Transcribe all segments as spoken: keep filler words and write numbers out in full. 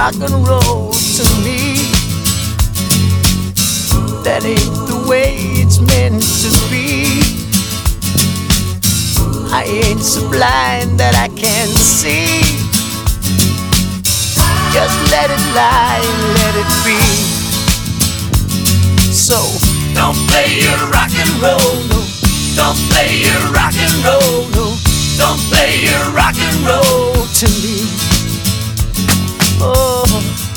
rock and roll to me. That ain't the way it's meant to be. I ain't so blind that I can't see. Just let it lie and let it be. So don't play your rock and roll, no. Don't play your rock and roll, no. Don't play your rock and roll to me. Oh,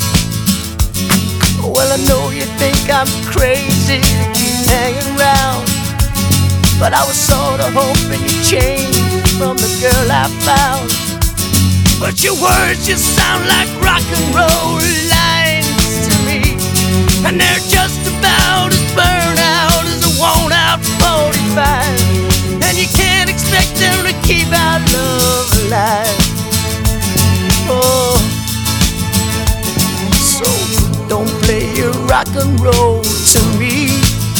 well, I know you think I'm crazy to keep hanging around, but I was sorta hoping you'd change from the girl I found. But your words just sound like rock and roll lines to me, and they're just about as burned out as a worn out forty-five. And you can't expect them to keep our love alive. Oh, so don't play your rock and roll to me.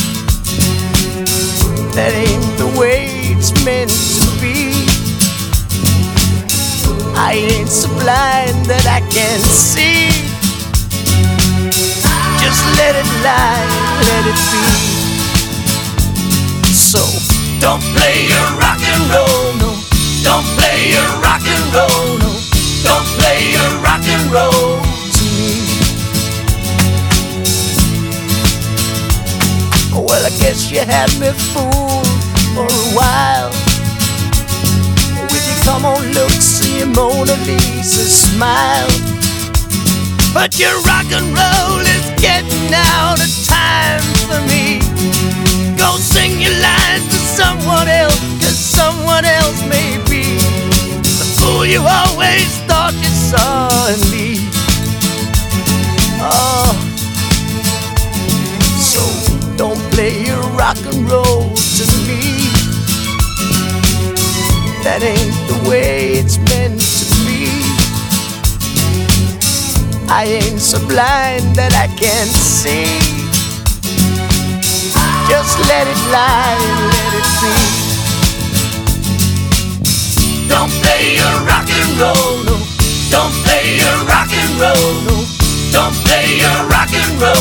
That ain't the way it's meant to be. I ain't so blind that I can't see. Just let it lie, let it be. So don't play your rock and roll, no. Don't play your rock and roll, no. Don't play your rock and roll to me. Well, I guess you had me fooled for a while with your come on looks and your Mona Lisa smile. But your rock and roll is getting out of time for me. Go sing your lines to someone else, 'cause someone else may be the fool you always thought you saw in me. Oh, so don't play your rock and roll to me. That ain't the way it's meant to be. I ain't so blind that I can't see. Just let it lie and let it be. Don't play your rock and roll, no. Don't play your rock and roll, no. Don't play your rock and roll.